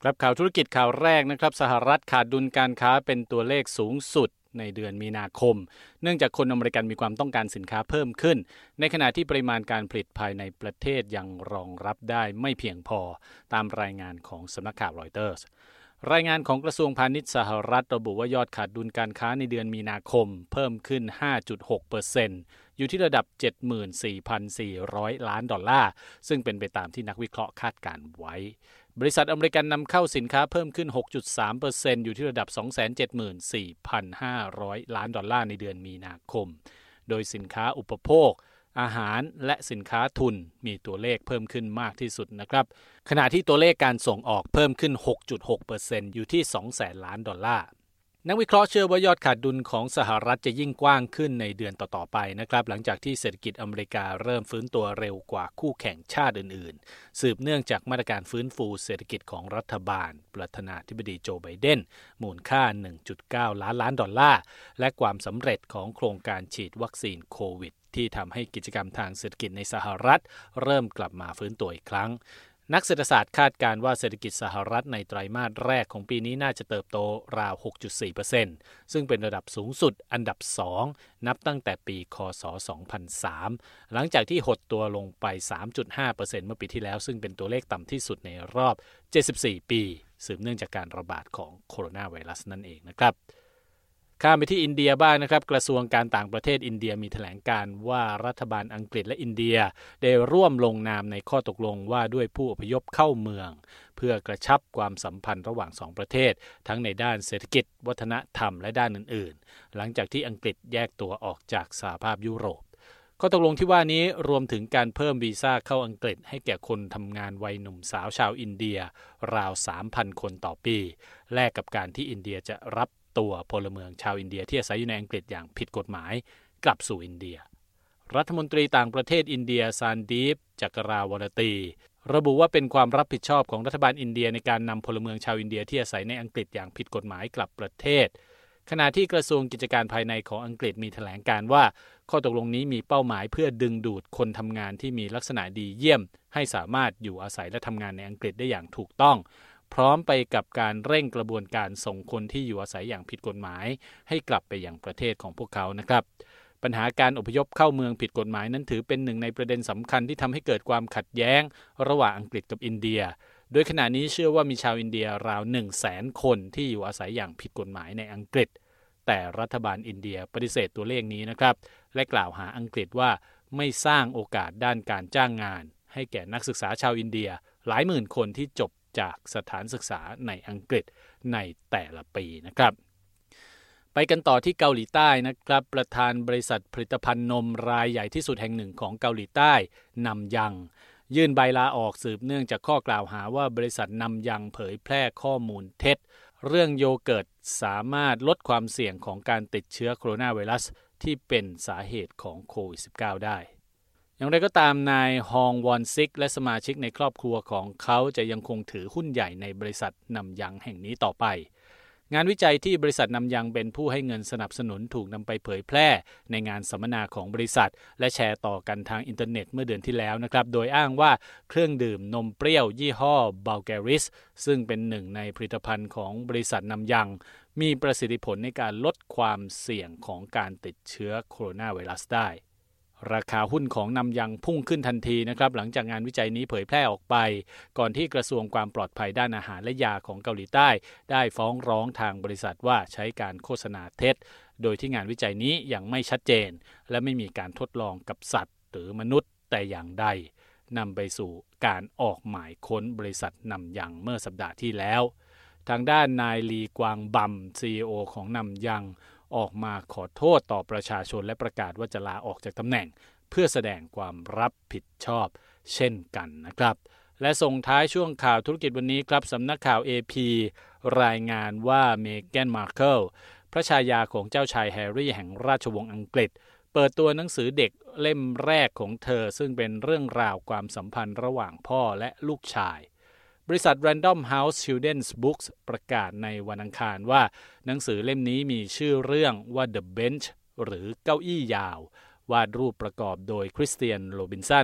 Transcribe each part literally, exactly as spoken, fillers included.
ครับข่าวธุรกิจข่าวแรกนะครับสหรัฐขาดดุลการค้าเป็นตัวเลขสูงสุดในเดือนมีนาคมเนื่องจากคนอเมริกันมีความต้องการสินค้าเพิ่มขึ้นในขณะที่ปริมาณการผลิตภายในประเทศยังรองรับได้ไม่เพียงพอตามรายงานของสำนักข่าวรอยเตอร์สรายงานของกระทรวงพาณิชย์สหรัฐระบุว่ายอดขาดดุลการค้าในเดือนมีนาคมเพิ่มขึ้น ห้าจุดหกเปอร์เซ็นต์ อยู่ที่ระดับ เจ็ดหมื่นสี่พันสี่ร้อย ล้านดอลลาร์ซึ่งเป็นไปตามที่นักวิเคราะห์คาดการไว้บริษัทอเมริกันนำเข้าสินค้าเพิ่มขึ้น หกจุดสามเปอร์เซ็นต์ อยู่ที่ระดับ สองแสนเจ็ดหมื่นสี่พันห้าร้อย ล้านดอลลาร์ในเดือนมีนาคมโดยสินค้าอุปโภคอาหารและสินค้าทุนมีตัวเลขเพิ่มขึ้นมากที่สุดนะครับขณะที่ตัวเลขการส่งออกเพิ่มขึ้น หกจุดหกเปอร์เซ็นต์ อยู่ที่ สองแสน ล้านดอลลาร์นักวิเคราะห์เชื่อว่ายอดขาดดุลของสหรัฐจะยิ่งกว้างขึ้นในเดือนต่อๆไปนะครับหลังจากที่เศรษฐกิจอเมริกาเริ่มฟื้นตัวเร็วกว่าคู่แข่งชาติอื่นๆสืบเนื่องจากมาตรการฟื้นฟูเศรษฐกิจของรัฐบาลประธานาธิบดีโจไบเดนมูลค่า หนึ่งจุดเก้า ล้านล้านดอลลาร์และความสำเร็จของโครงการฉีดวัคซีนโควิดที่ทำให้กิจกรรมทางเศรษฐกิจในสหรัฐเริ่มกลับมาฟื้นตัวอีกครั้งนักเศรษฐศาสตร์คาดการณ์ว่าเศรษฐกิจสหรัฐในไตรมาสแรกของปีนี้น่าจะเติบโตราว หกจุดสี่เปอร์เซ็นต์ ซึ่งเป็นระดับสูงสุดอันดับสองนับตั้งแต่ปีค.ศ. สองพันสามหลังจากที่หดตัวลงไป สามจุดห้าเปอร์เซ็นต์ เมื่อปีที่แล้วซึ่งเป็นตัวเลขต่ำที่สุดในรอบเจ็ดสิบสี่ปีสืบเนื่องจากการระบาดของโคโรนาไวรัสนั่นเองนะครับข้ามไปที่อินเดียบ้างนะครับกระทรวงการต่างประเทศอินเดียมีแถลงการว่ารัฐบาลอังกฤษและอินเดียได้ร่วมลงนามในข้อตกลงว่าด้วยผู้อพยพเข้าเมืองเพื่อกระชับความสัมพันธ์ระหว่างสองประเทศทั้งในด้านเศรษฐกิจวัฒนธรรมและด้านอื่นๆหลังจากที่อังกฤษแยกตัวออกจากสหภาพยุโรปข้อตกลงที่ว่านี้รวมถึงการเพิ่มวีซ่าเข้าอังกฤษให้แก่คนทำงานวัยหนุ่มสาวชาวอินเดียราว สามพัน คนต่อปีแลกกับการที่อินเดียจะรับตัวพลเมืองชาวอินเดียที่อาศัยอยู่ในอังกฤษอย่างผิดกฎหมายกลับสู่อินเดียรัฐมนตรีต่างประเทศอินเดียซานดีปจักราวรตีระบุว่าเป็นความรับผิดชอบของรัฐบาลอินเดียในการนำพลเมืองชาวอินเดียที่อาศัยในอังกฤษอย่างผิดกฎหมายกลับประเทศขณะที่กระทรวงกิจการภายในของอังกฤษมีแถลงการว่าข้อตกลงนี้มีเป้าหมายเพื่อดึงดูดคนทำงานที่มีลักษณะดีเยี่ยมให้สามารถอยู่อาศัยและทำงานในอังกฤษได้อย่างถูกต้องพร้อมไปกับการเร่งกระบวนการส่งคนที่อยู่อาศัยอย่างผิดกฎหมายให้กลับไปยังประเทศของพวกเขานะครับปัญหาการอพยพเข้าเมืองผิดกฎหมายนั้นถือเป็นหนึ่งในประเด็นสำคัญที่ทำให้เกิดความขัดแย้งระหว่างอังกฤษกับอินเดียโดยขณะนี้เชื่อว่ามีชาวอินเดียราว หนึ่งแสน คนที่อยู่อาศัยอย่างผิดกฎหมายในอังกฤษแต่รัฐบาลอินเดียปฏิเสธตัวเลขนี้นะครับและกล่าวหาอังกฤษว่าไม่สร้างโอกาสด้านการจ้างงานให้แก่นักศึกษาชาวอินเดียหลายหมื่นคนที่จบจากสถานศึกษาในอังกฤษในแต่ละปีนะครับไปกันต่อที่เกาหลีใต้นะครับประธานบริษัทผลิตภัณฑ์นมรายใหญ่ที่สุดแห่งหนึ่งของเกาหลีใต้นำยังยื่นใบลาออกสืบเนื่องจากข้อกล่าวหาว่าบริษัทนำยังเผยแพร่ข้อมูลเท็จเรื่องโยเกิร์ตสามารถลดความเสี่ยงของการติดเชื้อโคโรนาไวรัสที่เป็นสาเหตุของโควิด สิบเก้า ได้อย่างไรก็ตามนายฮองวอนซิกและสมาชิกในครอบครัวของเขาจะยังคงถือหุ้นใหญ่ในบริษัทนำยังแห่งนี้ต่อไปงานวิจัยที่บริษัทนำยังเป็นผู้ให้เงินสนับสนุนถูกนำไปเผยแพร่ในงานสัมมนาของบริษัทและแชร์ต่อกันทางอินเทอร์เน็ตเมื่อเดือนที่แล้วนะครับโดยอ้างว่าเครื่องดื่มนมเปรี้ยวยี่ห้อบัลแกริสซึ่งเป็นหนึ่งในผลิตภัณฑ์ของบริษัทนำยังมีประสิทธิผลในการลดความเสี่ยงของการติดเชื้อโคโรนาไวรัสได้ราคาหุ้นของนำยังพุ่งขึ้นทันทีนะครับหลังจากงานวิจัยนี้เผยแพร่ออกไปก่อนที่กระทรวงความปลอดภัยด้านอาหารและยาของเกาหลีใต้ได้ฟ้องร้องทางบริษัทว่าใช้การโฆษณาเท็จโดยที่งานวิจัยนี้ยังไม่ชัดเจนและไม่มีการทดลองกับสัตว์หรือมนุษย์แต่อย่างใดนำไปสู่การออกหมายค้นบริษัทนำยังเมื่อสัปดาห์ที่แล้วทางด้านนายลีกวางบัม ซี อี โอ ของนำยังออกมาขอโทษต่อประชาชนและประกาศว่าจะลาออกจากตำแหน่งเพื่อแสดงความรับผิดชอบเช่นกันนะครับและส่งท้ายช่วงข่าวธุรกิจวันนี้ครับสำนักข่าว เอ พี รายงานว่าเมแกน มาร์เคิลพระชายาของเจ้าชายแฮร์รี่แห่งราชวงศ์อังกฤษเปิดตัวหนังสือเด็กเล่มแรกของเธอซึ่งเป็นเรื่องราวความสัมพันธ์ระหว่างพ่อและลูกชายบริษัท Random House Children's Books ประกาศในวันอังคารว่าหนังสือเล่มนี้มีชื่อเรื่องว่า The Bench หรือเก้าอี้ยาววาดรูปประกอบโดยคริสเตียนโรบินสัน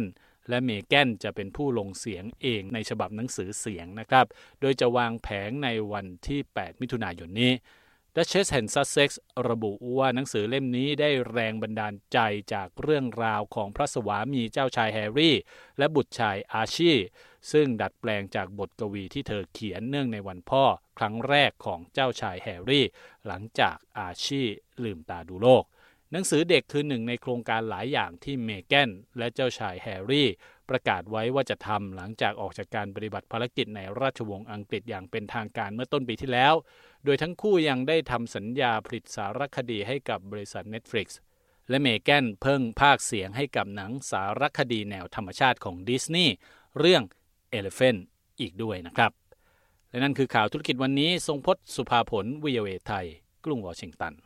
และเมแกนจะเป็นผู้ลงเสียงเองในฉบับหนังสือเสียงนะครับโดยจะวางแผงในวันที่แปดมิถุนายนนี้ดัชเชสแห่งซัสเซ็กซ์ระบุว่าหนังสือเล่มนี้ได้แรงบันดาลใจจากเรื่องราวของพระสวามีเจ้าชายแฮร์รี่และบุตรชายอาร์ชีซึ่งดัดแปลงจากบทกวีที่เธอเขียนเนื่องในวันพ่อครั้งแรกของเจ้าชายแฮร์รี่หลังจากอาร์ชีลืมตาดูโลกหนังสือเด็กคือหนึ่งในโครงการหลายอย่างที่เมแกนและเจ้าชายแฮร์รี่ประกาศไว้ว่าจะทำหลังจากออกจากการปฏิบัติภารกิจในราชวงศ์อังกฤษอย่างเป็นทางการเมื่อต้นปีที่แล้วโดยทั้งคู่ยังได้ทำสัญญาผลิตสารคดีให้กับบริษัท Netflix และเมแกนเพิ่งพากย์เสียงให้กับหนังสารคดีแนวธรรมชาติของดิสนีย์เรื่อง Elephant อีกด้วยนะครับและนั่นคือข่าวธุรกิจวันนี้ทรงพจน์สุภาผล วี โอ เอ ไทยกรุงวอชิงตัน